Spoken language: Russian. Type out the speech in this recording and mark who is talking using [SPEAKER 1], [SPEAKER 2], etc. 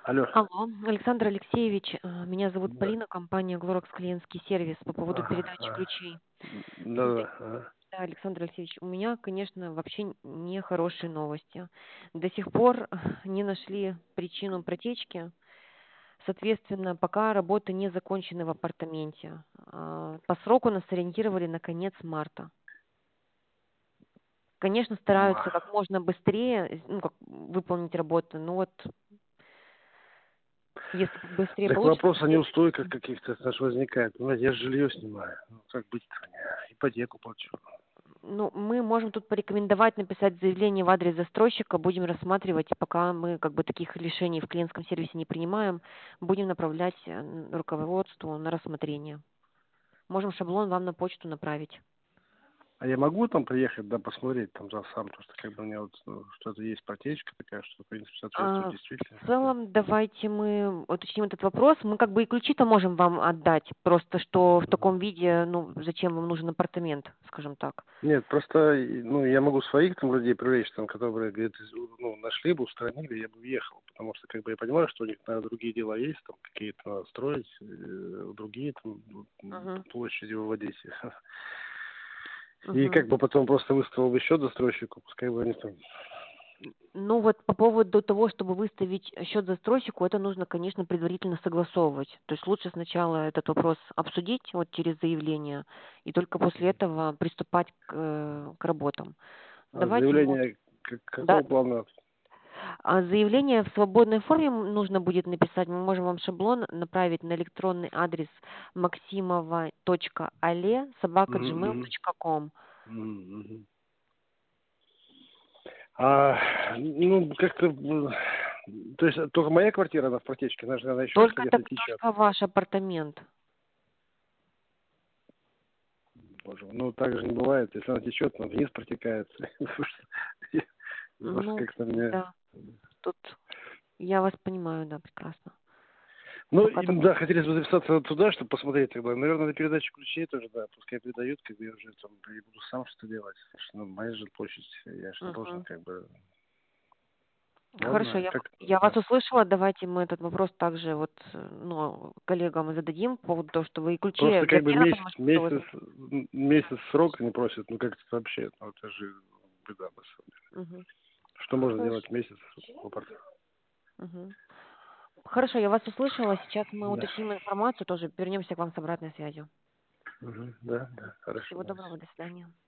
[SPEAKER 1] Алло.
[SPEAKER 2] Алло, Александр Алексеевич, меня зовут
[SPEAKER 1] Да.
[SPEAKER 2] Полина, компания Glorex клиентский сервис по поводу
[SPEAKER 1] Ага,
[SPEAKER 2] передачи
[SPEAKER 1] ага.
[SPEAKER 2] ключей.
[SPEAKER 1] Да-да, ага.
[SPEAKER 2] Да, Александр Алексеевич, у меня, конечно, вообще нехорошие новости. До сих пор не нашли причину протечки. Соответственно, пока работы не закончены в апартаменте. По сроку нас ориентировали на конец марта. Конечно, стараются как можно быстрее, ну, как выполнить работу, но вот если быстрее
[SPEAKER 1] Так
[SPEAKER 2] получится,
[SPEAKER 1] вопрос о
[SPEAKER 2] конечно.
[SPEAKER 1] неустойках каких-то, знаешь, возникает. Понимаете, я же жилье снимаю. Ну, как быть-то мне? Ипотеку плачу.
[SPEAKER 2] Ну, мы можем тут порекомендовать написать заявление в адрес застройщика, будем рассматривать, и пока мы как бы таких решений в клиентском сервисе не принимаем, будем направлять руководству на рассмотрение. Можем шаблон вам на почту направить.
[SPEAKER 1] А я могу там приехать, да, посмотреть там за сам, потому что как бы у меня вот что-то есть протечка такая, что, в принципе, соответствует
[SPEAKER 2] В
[SPEAKER 1] действительности.
[SPEAKER 2] целом, давайте мы уточним этот вопрос. Мы как бы и ключи-то можем вам отдать, просто что в таком виде, ну, зачем вам нужен апартамент, скажем так.
[SPEAKER 1] Нет, просто, ну, я могу своих там людей привлечь, там, которые, говорит, ну, нашли бы, устранили, я бы уехал. Потому что, как бы, я понимаю, что у них, наверное, другие дела есть, там, какие-то надо строить, другие, там,
[SPEAKER 2] Мгм.
[SPEAKER 1] площади выводить. И,
[SPEAKER 2] Мгм.
[SPEAKER 1] как бы, потом просто выставил бы счет застройщику, пускай бы они там...
[SPEAKER 2] Ну вот по поводу того, чтобы выставить счет застройщику, это нужно, конечно, предварительно согласовывать. То есть лучше сначала этот вопрос обсудить вот через заявление, и только после этого приступать к работам.
[SPEAKER 1] А
[SPEAKER 2] Давайте мы вот,
[SPEAKER 1] заявление
[SPEAKER 2] да,
[SPEAKER 1] какого плана?
[SPEAKER 2] а заявление в свободной форме нужно будет написать. Мы можем вам шаблон направить на электронный адрес
[SPEAKER 1] Мгм, мгм,
[SPEAKER 2] maximova.ale@gmail.com.
[SPEAKER 1] мгм, мгм. Ну, как-то... То есть только моя квартира, она в протечке, она еще
[SPEAKER 2] Только
[SPEAKER 1] где-то течет.
[SPEAKER 2] только ваш апартамент.
[SPEAKER 1] Боже мой, ну так же не бывает, если она течет, она вниз протекает. Просто
[SPEAKER 2] Ну,
[SPEAKER 1] как-то мне...
[SPEAKER 2] да, тут я вас понимаю, да, прекрасно.
[SPEAKER 1] Ну,
[SPEAKER 2] Пока
[SPEAKER 1] им,
[SPEAKER 2] такой.
[SPEAKER 1] да, хотелось бы записаться туда, чтобы посмотреть тогда. Наверное, на передачу ключей тоже, да, пускай передают, как бы я уже там и буду сам что делать. Потому что, ну, моя же площадь, я же не должен,
[SPEAKER 2] Мгм.
[SPEAKER 1] как бы...
[SPEAKER 2] Хорошо,
[SPEAKER 1] Ладно, как...
[SPEAKER 2] я вас
[SPEAKER 1] Да.
[SPEAKER 2] услышала. Давайте мы этот вопрос также вот, ну, коллегам зададим по поводу того, что вы и ключи
[SPEAKER 1] Просто
[SPEAKER 2] для
[SPEAKER 1] как бы
[SPEAKER 2] первого апартамента, что вы...
[SPEAKER 1] месяц срок они просят, ну как-то вообще, ну это же беда на самом деле.
[SPEAKER 2] Мгм.
[SPEAKER 1] Что можно
[SPEAKER 2] Хорошо.
[SPEAKER 1] делать месяц в апартаменте?
[SPEAKER 2] Мгм. Хорошо, я вас услышала. Сейчас мы
[SPEAKER 1] Да.
[SPEAKER 2] уточним информацию, тоже вернемся к вам с обратной связью.
[SPEAKER 1] Да, да, хорошо,
[SPEAKER 2] Всего
[SPEAKER 1] давайте.
[SPEAKER 2] доброго, до свидания.